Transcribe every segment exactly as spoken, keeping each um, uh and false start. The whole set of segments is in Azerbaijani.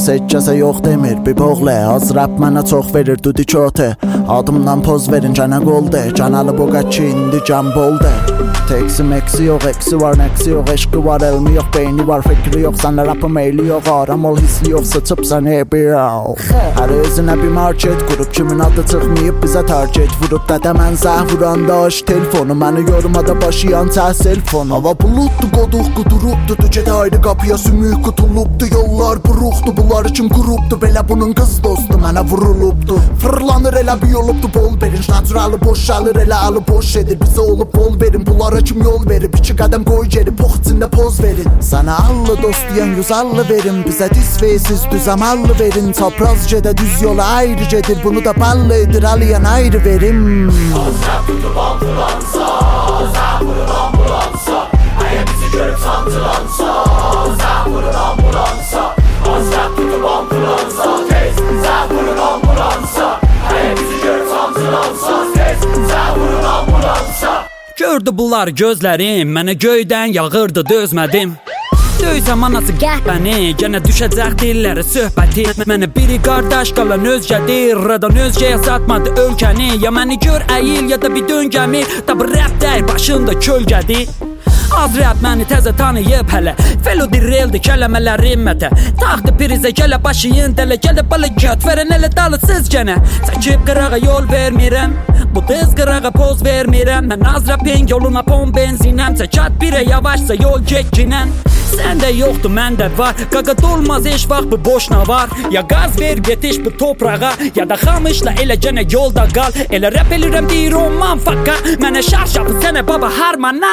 Kimsə heç kəsə yox demir, bir boğlə. Az rap mənə çox verir, dudi kötə. Adımdan poz verin, cənə qoldə. Cənalı bu qaçı, indi can boldə. Teksi meksi yox, eksi var, neksi yox. Eşqi var, elmi yox, beyni var, fikri yox. Sənlə rapı meyli yox, aram ol, hisli yox. Sıçıb sən bir al. Hər özünə bir market qurub, kimin adı çıxmayıb bizə target vurub. Dədə mən zəh vuranda aç telefonu, məni yormada başlayan təhsil fonu. Hava bulutdu, qoduq qudurubdu, dücədə ayrı qapıya sümük qutulubdu. Yollar buruqdu, bunlar kim qurubdu, belə bunun qız dostu mənə vurulubdu. Fırlanır elə bir yolubdu, bol verin, naturalı boşalır, elə alı boş edir. Bizə olub bol verin, bunlara kim yol verib, iki qədəm qoy geri, pox içində poz verin. Sənə allı dost deyən yüz allı verin, bizə dis veysiz düz amallı verin. Çapraz gedə düz yola ayrı gedir, bunu da ballı edir, alayan ayrı verim. Azraq tutub ambulansa, zah vurur ambulansa, əyə bizi görüb santılansa, zah vurur ambulansa. Azraq tutub ambulansa, tez, zah vurur ambulansa, əyə bizi görüb santılansa, tez, zah vurur ambulansa. Gördü bunlar gözlərim, mənə göydən yağırdı, dözmədim. Döysəm anası qəhbəni, gənə düşəcək dilləri söhbəti. Mənə biri qardaş qalan özgədir, radan özgəyə satmadı ölkəni. Ya məni gör əyil, ya da bir döngəmi, da bu rap dəyir başında kölgədir. Az rap məni təzə tanıyıb hələ, feludi reldi kələmələrim mətə. Taxdı prizə gələ başıyın dələ, gələ balı göt verən elə dalısız gənə. Çəkib qırağa yol vermirəm, bu dız qırağa poz vermirəm. Mən az rapin yoluna pon benzinəm, çəkat birə yavaşsa yol getginən. Səndə yoxdur, məndə var, qaqa dolmaz heç vaxt bu boşna var. Ya qaz ver getiş bu toprağa, ya da xamışla elə gənə yolda qal. Elə rap elirəm deyir olman faka, mənə şarşapı sənə baba harmana.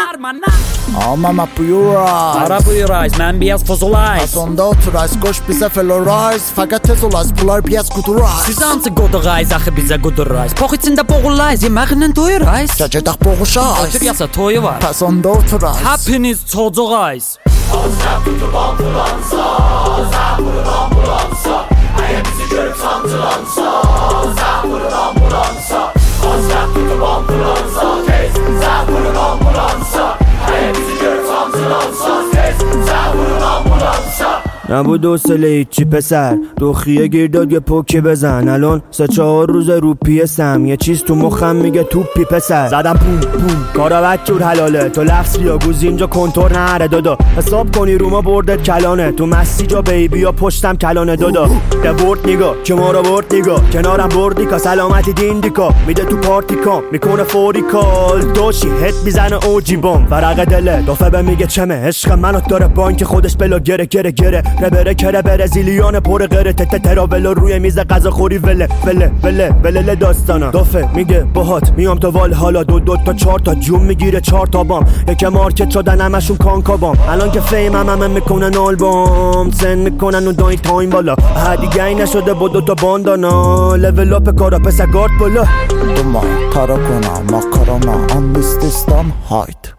Almama buyurayız, Ara buyurayız, mən biraz fozulayız. Sonda oturayız, qoş bizə felorayız. Fəqət tez olayız, bunlar biraz qudurayız. Siz hansı qoduğayız, axı bizə qudurayız. Pox içində boğulayız, yeməklə doyurayız. Gəcədək boğuşayız, Otur yasa toyu var, pəs onda oturayız. hepiniz çocuğayız. Azraq tutub ambulansa, zah vurur ambulansa, əyə bizi görüb santılansa, zah vurur ambulansa. Azraq tutub ambulansa, tez, zah vurur ambulansa, əyə bizi görüb santılansa, tez, zah vurur ambulansa. نبود حوصله هیچی پسر، دخیه گیر داد یه پوکی بزن. الان سه چهار روز رو پیه سم، یه چیز تو مخم میگه توپی پسر. زدم بوم بوم کارا بد جور حلاله، تو لفظ ریا گوزی اینجا کنتور نره دادا. حساب کنی رو ما بردت کلانه، تو مستی جا بیبی یا پشتم کلانه دادا. ده برد نگاه که ما را برد نگاه، کنارم بردی که سلامتی دیندیکا. میده تو پارتی کام میکنه فوری کال، دوشی هت میزنه اوجی بام. ورقه دله دافه به میگه چمه، عشق منو داره بانک خودش بلا گره گره گره. ربره کره برزیلیان پر غره، تته تراولو روی میز غذا خوری وله وله وله وله داستانا. دافه میگه باهات میام تو وال حالا، دو دو تا چهار تا جون میگیره چهار تا بام. یکه مارکت شدن همشون کانکابام، الان که فیم هم همه میکنن آلبوم، سن میکنن و داین تایم بالا. هدیگه ای نشده با دو تا باندانا، لول اپ کارا پس گارد بالا. Duman, tarakonam, makarama, anlististan, hayt.